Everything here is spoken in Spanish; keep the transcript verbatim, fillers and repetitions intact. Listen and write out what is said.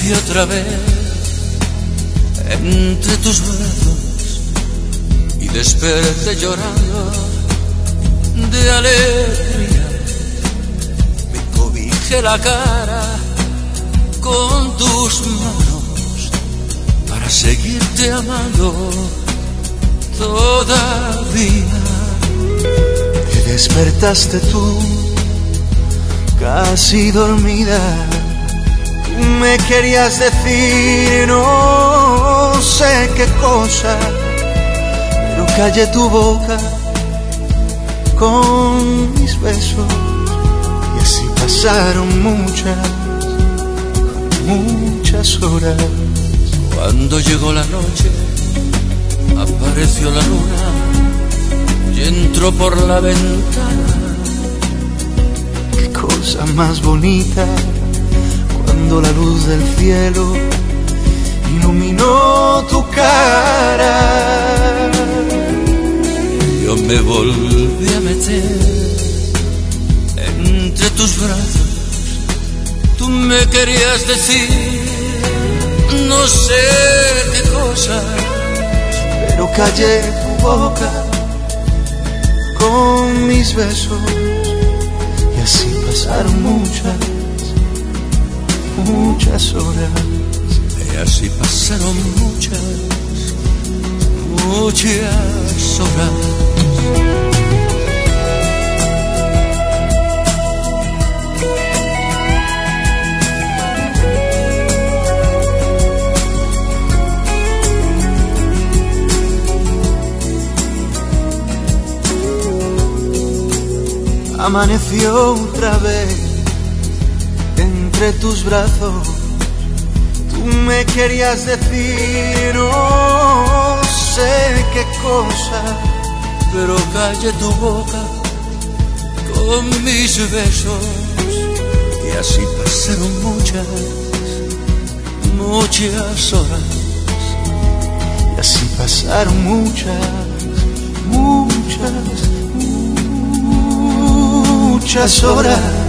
Aparecí otra vez entre tus brazos y desperté llorando de alegría. Me cobijé la cara con tus manos para seguirte amando todavía. Te despertaste tú, casi dormida. Tú me querías decir no sé qué cosa, pero callé tu boca con mis besos. Y así pasaron muchas, muchas horas. Cuando llegó la noche, apareció la luna y entró por la ventana. Qué cosa más bonita cuando la luz del cielo iluminó tu cara. Yo me volví a meter entre tus brazos. Tú me querías decir no sé qué cosa, pero callé tu boca con mis besos. Y así pasaron muchas, muchas horas. Y así pasaron muchas, muchas horas. Amaneció otra vez entre tus brazos. Tú me querías decir no sé qué cosa, pero callé tu boca con mis besos. Y así pasaron muchas, muchas horas. Y así pasaron muchas, muchas, muchas horas.